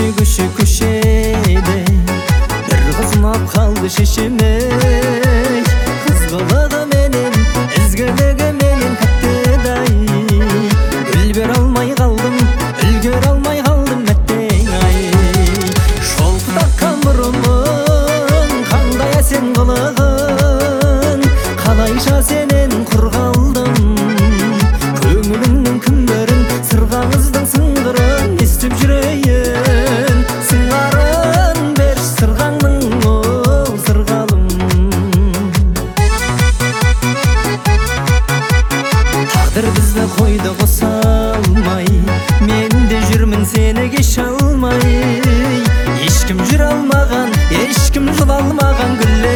көшеде бір қыз ұнап қалды шешеме. Қыз қылығы менен, ізгілігі менен кәттедай, гүл бере алмай қалдым, үлгере алмай қалдым мәттең-ай. Шолпытаққан мұрының қандай әсем қылығын, қалайша сенен құр қалдым. Көңіліңнің күндерін, сырғаңыздың сыңғырын естіп жүрейін. Сыңарын берші сырғаңның ол сырғалым. Тағдыр бізді қойды қоса алмай, мен де жүрмін сені кеше алмай. Ешкім жүре алмаған, ешкім жыла алмаған гүллер